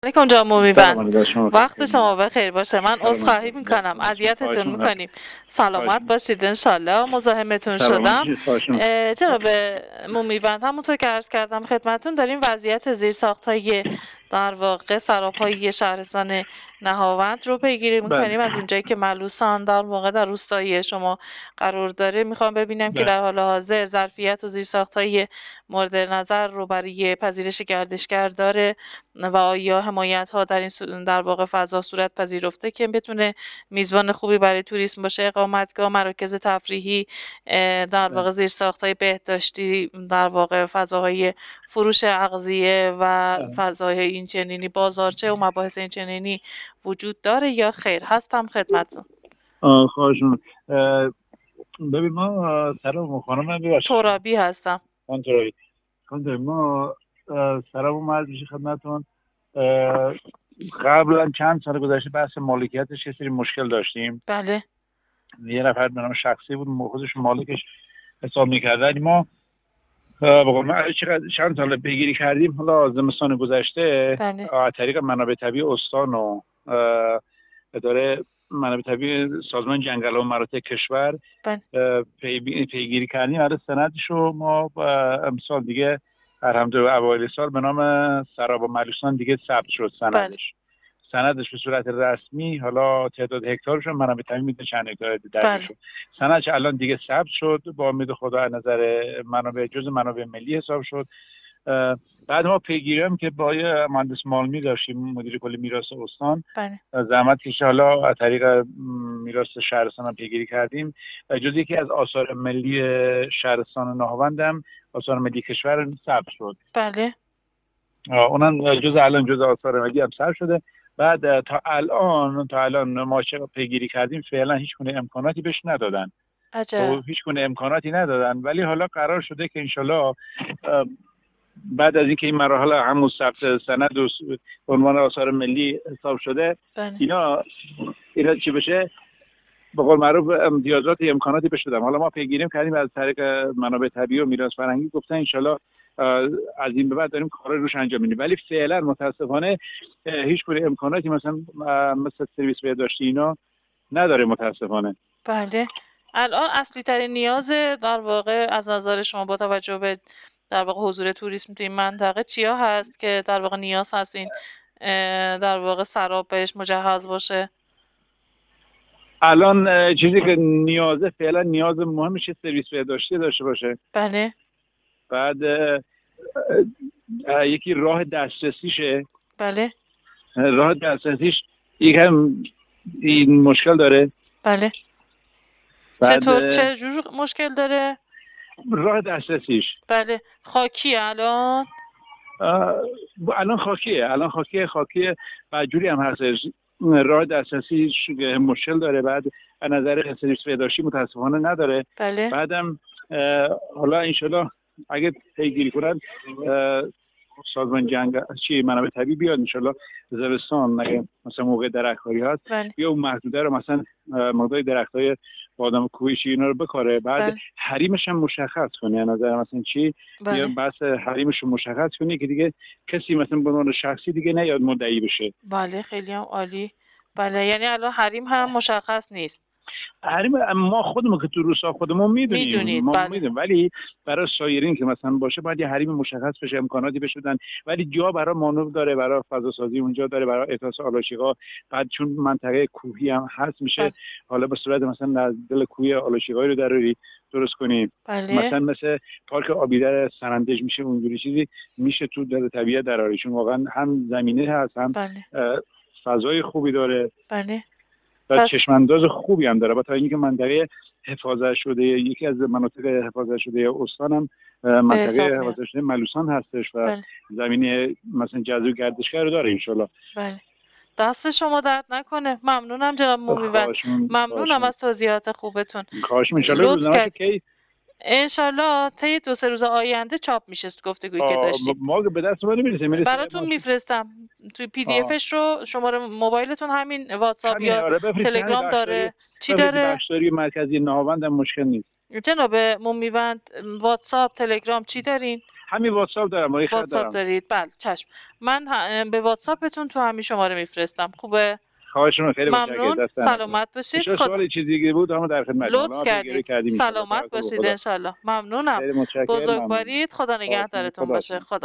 علیکم جناب مومیوند، سلام علیکم شما. وقت شما بخیر باشه. من سلام عذرخواهی علیکم. میکنم اذیتتون خواهش میکنیم. خواهش سلامت باشید انشالله. مزاحمتون شدم. خواهش جناب مومیوند، همونطور که عرض کردم خدمتتون، داریم وضعیت زیرساخت‌های در واقع سراپایی شهرستان نهاوند رو پیگیری میکنیم. از اونجایی که ملوسان در واقع در روستایی شما قرار داره، میخوام ببینم که در حال حاضر ظرفیت و زیرساخت‌های مورد نظر رو برای پذیرش گردشگر داره و آیا حمایت‌ها در این در واقع فضا صورت پذیرفته که بتونه میزبان خوبی برای توریسم باشه. اقامتگاه، مراکز تفریحی، در واقع زیرساخت‌های بهداشتی، در واقع فضاهای فروش اغذیه و فضاهای اینچنینی، بازارچه و مباحث اینچنینی وجود داره یا خیر؟ هستم خدمتتون. خواهش ببین ما سلام خانم ترابی هستم. ما سلام عرض میشه خدمتتون. قبلا چند سال گذشته بحث مالکیتش یه سری مشکل داشتیم. بله. یه نفر به نام شخصی بود، خودش مالکش حساب می‌کرد. ما ما چند سال پیگیری کردیم. حالا زمستان گذشته از طریق منابع طبیعی استان و اداره منابع طبیعی سازمان جنگل و مراتع کشور پیگیری کردیم. برای سندشو ما امسال دیگه الحمدلله اوایل سال به نام سراب و ملوسان دیگه ثبت شد سندش به صورت رسمی. حالا تعداد هکتارش رو منابع طبیعی میده چند هکتار درش شد. سندش الان دیگه ثبت شد، با امید خدا از نظر منابع جز منابع ملی حساب شد. بعد ما پیگیری هم که با مهندس مالمی داشتیم، مدیر کل میراث استان، زحمت کشید. حالا از طریق میراث شهرستان هم پیگیری کردیم. جز یکی از آثار ملی شهرستان نهاوند هم آثار ملی کشور ثبت شد. بله. اونم الان جز آثار ملی هم ثبت شده. بعد تا الان ما چه پیگیری کردیم فعلا هیچ گونه امکاناتی بهش ندادن. هیچ گونه امکاناتی ندادن، ولی حالا قرار شده که انشالله بعد از اینکه این مراحل همون ثبت سند و عنوان آثار ملی حساب شده، اینا چی بشه، به قول معروف امتیازات امکاناتی بهش دادن. حالا ما پیگیری کردیم از طریق منابع طبیعی و میراث فرهنگی، گفتن انشالله از این به بعد داریم کار روش انجام میدیم. ولی فعلا متاسفانه هیچ گونه امکاناتی مثل سرویس بهداشتی اینا نداره متاسفانه. بله. الان اصلی ترین نیاز در واقع از نظر شما با توجه به در واقع حضور توریسم تو این منطقه چیا هست که در واقع نیاز هست این در واقع سراب بهش مجهز باشه؟ الان چیزی که فعلا نیاز مهمش سرویس بهداشتی داشته باشه. بله. بعد یکی راه دسترسیشه. بله. راه دسترسیش یکم این مشکل داره. بله. چه جور مشکل داره؟ راه دسترسیش. بله. خاکی الان خاکیه و جوری هم هستش. راه دسترسیش مشکل داره. بعد از نظر سرویس بهداشتی متاسفانه نداره. بله. بعدم حالا انشالله اگه پیگیری کنن سازمان منابع طبیعی بیاد انشالله زمستان، اگه مثلا موقع درختکاری هست یا اون محدوده رو مثلا مقدار درختای بادام کوهی اینا رو بکاره. بعد حریمش هم مشخص کنه. از نظر مثلا چی یا بس حریمش رو مشخص کنه که دیگه کسی مثلا به عنوان شخصی دیگه نیاد مدعی بشه. بله، خیلی هم عالی. بله، یعنی الان حریم هم مشخص نیست. حریم ما خودمون که تو روستا خودمون میدونیم، ولی برای سایرین که مثلا باشه باید یه حریم مشخص بشه، امکاناتی بشه بدن. ولی جا برای مانور داره، برای فضا سازی اونجا داره، برای احساس آلاشیقا. بعد چون منطقه کوهی هم هست میشه حالا به صورت مثلا از دل کوه آلاشیقایی رو دراری درست کنیم. مثلا مثل پارک آبیدر سرندج میشه، اونجوری چیزی میشه تو دل طبیعت دراری، چون واقعا هم زمینه هست هم فضای خوبی داره. بله. و چشمانداز خوبی هم داره. با تا اینکه منطقه حفاظت شده، یکی از مناطق حفاظت شده استان هم منطقه حفاظت شده ملوسان هستش و زمینه مثلا جذب گردشگر رو داره انشالله. بله. دست شما درد نکنه. ممنونم جناب مومیوند. ممنونم از توضیحات خوبتون. خواهش انشالله انشالله طی 2-3 روز آینده چاپ میشه گفتگویی که داشتیم. ما به دست ما نمیرسه. براتون میفرستم توی پی دی افش رو. شماره موبایلتون همین واتساپ یا تلگرام داره؟ چی داره؟ بخشداری مرکزی نهاوند هم مشکل نیست. جناب مومیوند واتساپ تلگرام چی دارین؟ همین واتساپ دارم، واتساپ دارید؟ بله چشم. من به واتساپتون تو همین شماره میفرستم. خوبه؟ خواهشون خیلی ممنون. سلامت باشید. سوال چیزی دیگه بود اما در خدمت. لطف کردید. سلامت باشید ان شاء الله. ممنونم. بزرگوارید. خدا نگهدارتون باشه. خدا